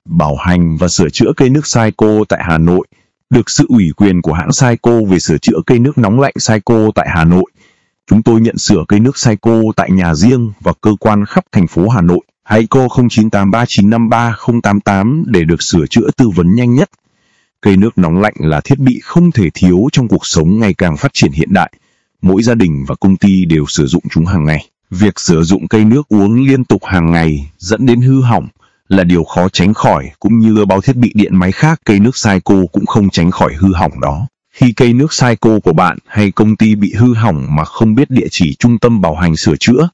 bảo hành và sửa chữa cây nước Saeco tại Hà Nội. Được sự ủy quyền của hãng Saeco về sửa chữa cây nước nóng lạnh Saeco tại Hà Nội, chúng tôi nhận sửa cây nước Saeco tại nhà riêng và cơ quan khắp thành phố Hà Nội. Hãy call 0983953088 để được sửa chữa tư vấn nhanh nhất. Cây nước nóng lạnh là thiết bị không thể thiếu trong cuộc sống ngày càng phát triển hiện đại. Mỗi gia đình và công ty đều sử dụng chúng hàng ngày. Việc sử dụng cây nước uống liên tục hàng ngày dẫn đến hư hỏng là điều khó tránh khỏi, cũng như bao thiết bị điện máy khác, cây nước Saeco cũng không tránh khỏi hư hỏng đó. Khi cây nước Saeco của bạn hay công ty bị hư hỏng mà không biết địa chỉ trung tâm bảo hành sửa chữa,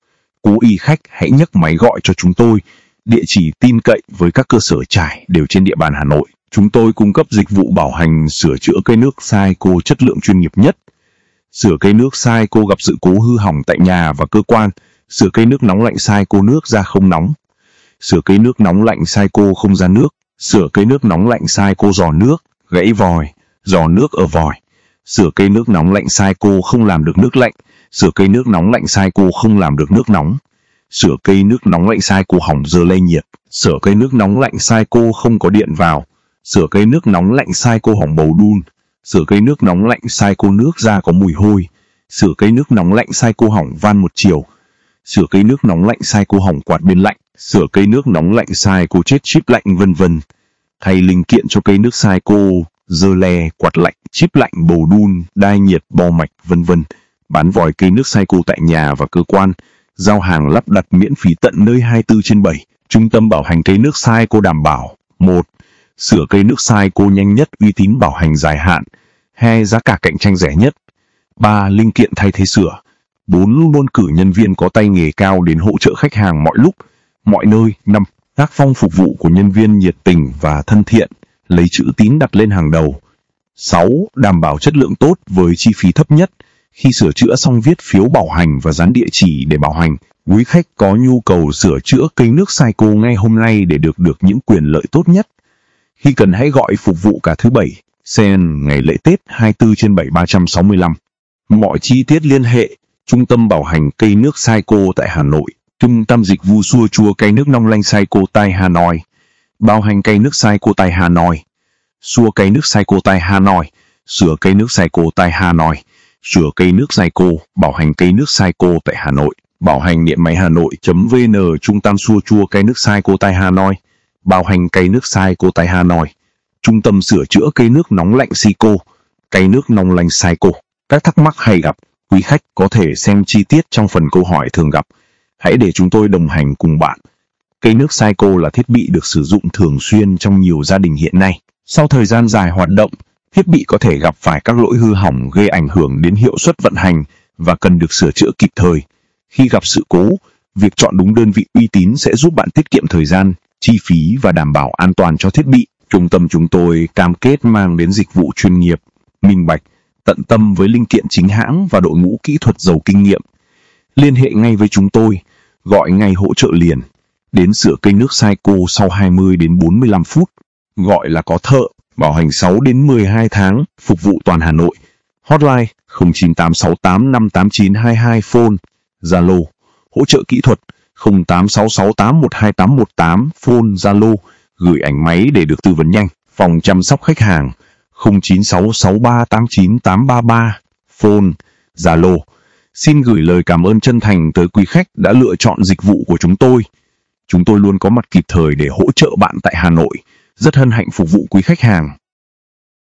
cố ý khách hãy nhấc máy gọi cho chúng tôi. Địa chỉ tin cậy với các cơ sở trải đều trên địa bàn Hà Nội. Chúng tôi cung cấp dịch vụ bảo hành sửa chữa cây nước Saeco chất lượng chuyên nghiệp nhất. Sửa cây nước Saeco gặp sự cố hư hỏng tại nhà và cơ quan. Sửa cây nước nóng lạnh Saeco nước ra không nóng. Sửa cây nước nóng lạnh Saeco không ra nước. Sửa cây nước nóng lạnh Saeco giò nước, gãy vòi, giò nước ở vòi. Sửa cây nước nóng lạnh Saeco không làm được nước lạnh. Sửa cây nước nóng lạnh Saeco không làm được nước nóng. Sửa cây nước nóng lạnh Saeco hỏng giờ lây nhiệt. Sửa cây nước nóng lạnh Saeco không có điện vào. Sửa cây nước nóng lạnh Saeco hỏng bầu đun. Sửa cây nước nóng lạnh Saeco nước ra có mùi hôi. Sửa cây nước nóng lạnh Saeco hỏng van một chiều. Sửa cây nước nóng lạnh Saeco hỏng quạt biên lạnh. Sửa cây nước nóng lạnh Saeco chết chip lạnh vân vân. Thay linh kiện cho cây nước Saeco, dơ le, quạt lạnh, chip lạnh, bầu đun, đai nhiệt, bo mạch vân vân. Bán vòi cây nước Saeco tại nhà và cơ quan. Giao hàng lắp đặt miễn phí tận nơi 24/7. Trung tâm bảo hành cây nước Saeco đảm bảo: 1. Sửa cây nước Saeco nhanh nhất, uy tín, bảo hành dài hạn. 2. Giá cả cạnh tranh rẻ nhất. 3. Linh kiện thay thế sửa. 4. Luôn cử nhân viên có tay nghề cao đến hỗ trợ khách hàng mọi lúc, mọi nơi. 5. Tác phong phục vụ của nhân viên nhiệt tình và thân thiện, lấy chữ tín đặt lên hàng đầu. 6. Đảm bảo chất lượng tốt với chi phí thấp nhất. Khi sửa chữa xong viết phiếu bảo hành và dán địa chỉ để bảo hành. Quý khách có nhu cầu sửa chữa cây nước Saeco ngay hôm nay để được những quyền lợi tốt nhất. Khi cần hãy gọi phục vụ cả thứ Bảy, Sen, ngày lễ Tết 24/7 365. Mọi chi tiết liên hệ Trung tâm bảo hành cây nước Saeco tại Hà Nội. Trung tâm dịch vụ sửa chữa cây nước nóng lạnh Saeco tại Hà Nội. Bảo hành cây nước Saeco tại Hà Nội. Sửa cây nước Saeco tại Hà Nội. Sửa cây nước Saeco tại Hà Nội. Sửa cây nước Saeco, bảo hành cây nước Saeco tại Hà Nội. Bảo hành điện máy Hà Nội.vn. Trung tâm sửa chữa cây nước Saeco tại Hà Nội. Bảo hành cây nước Saeco tại Hà Nội. Trung tâm sửa chữa cây nước nóng lạnh Saeco, cây nước nóng lạnh Saeco. Các thắc mắc hay gặp, quý khách có thể xem chi tiết trong phần câu hỏi thường gặp. Hãy để chúng tôi đồng hành cùng bạn. Cây nước Saeco là thiết bị được sử dụng thường xuyên trong nhiều gia đình hiện nay. Sau thời gian dài hoạt động, thiết bị có thể gặp phải các lỗi hư hỏng gây ảnh hưởng đến hiệu suất vận hành và cần được sửa chữa kịp thời. Khi gặp sự cố, việc chọn đúng đơn vị uy tín sẽ giúp bạn tiết kiệm thời gian, chi phí và đảm bảo an toàn cho thiết bị. Trung tâm chúng tôi cam kết mang đến dịch vụ chuyên nghiệp, minh bạch, tận tâm với linh kiện chính hãng và đội ngũ kỹ thuật giàu kinh nghiệm. Liên hệ ngay với chúng tôi, gọi ngay hỗ trợ liền. Đến sửa cây nước Saeco sau 20 đến 45 phút. Gọi là có thợ, bảo hành 6 đến 12 tháng, phục vụ toàn Hà Nội. Hotline 0986858922, phone, Zalo, hỗ trợ kỹ thuật 0866812818, phone, Zalo, gửi ảnh máy để được tư vấn nhanh. Phòng chăm sóc khách hàng 0966389833, phone, Zalo. Xin gửi lời cảm ơn chân thành tới quý khách đã lựa chọn dịch vụ của chúng tôi. Chúng tôi luôn có mặt kịp thời để hỗ trợ bạn tại Hà Nội. Rất hân hạnh phục vụ quý khách hàng.